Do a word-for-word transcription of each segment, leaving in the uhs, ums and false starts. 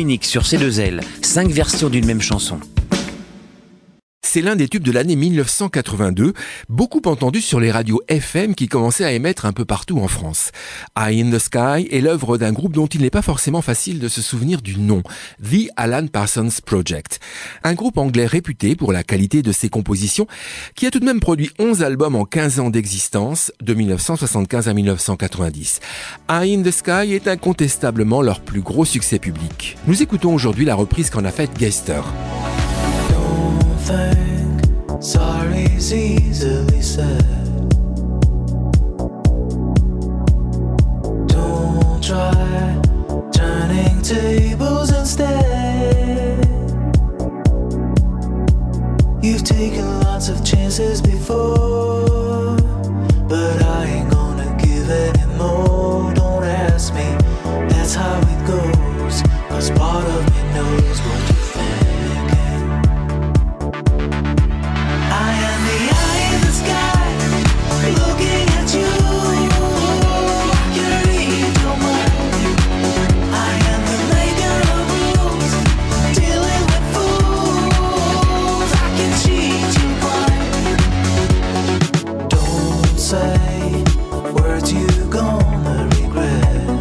unique sur C deux L, cinq versions d'une même chanson. C'est l'un des tubes de l'année mille neuf cent quatre-vingt-deux, beaucoup entendu sur les radios F M qui commençaient à émettre un peu partout en France. Eye in the Sky est l'œuvre d'un groupe dont il n'est pas forcément facile de se souvenir du nom, The Alan Parsons Project. Un groupe anglais réputé pour la qualité de ses compositions, qui a tout de même produit onze albums en quinze ans d'existence, de mille neuf cent soixante-quinze à mille neuf cent quatre-vingt-dix. Eye in the Sky est incontestablement leur plus gros succès public. Nous écoutons aujourd'hui la reprise qu'en a faite Geister. Sorry's easily said. Don't try turning tables instead. You've taken lots of chances before, but I ain't gonna give any more. Don't ask me, that's how it goes. 'Cause part of me knows what you're thinking. I am the eye in the sky, looking at you. You read your mind. I am the maker of rules, dealing with fools. I can cheat you blind. Don't say words you're gonna regret,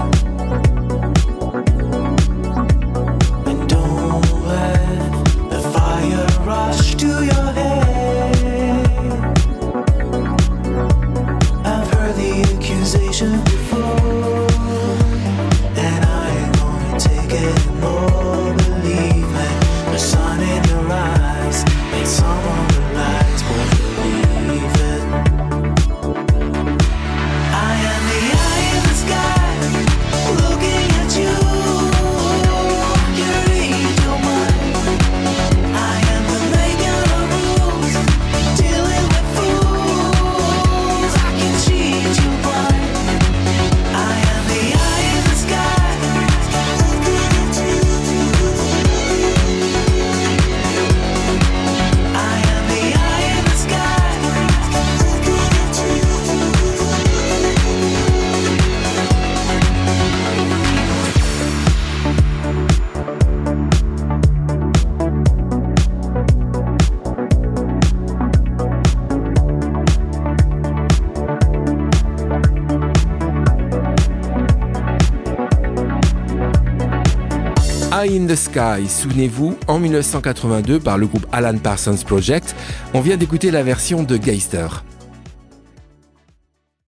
and don't let the fire rush to your head. Before, and I ain't gonna take it anymore. Believe me, the sun in your eyes makes someone realize what believe it. I am the eye in the sky, looking at you. You read your mind. I am the maker of rules, dealing with fools. I can cheat you blind. Eye in the Sky, souvenez-vous, en mille neuf cent quatre-vingt-deux par le groupe Alan Parsons Project, on vient d'écouter la version de Geister.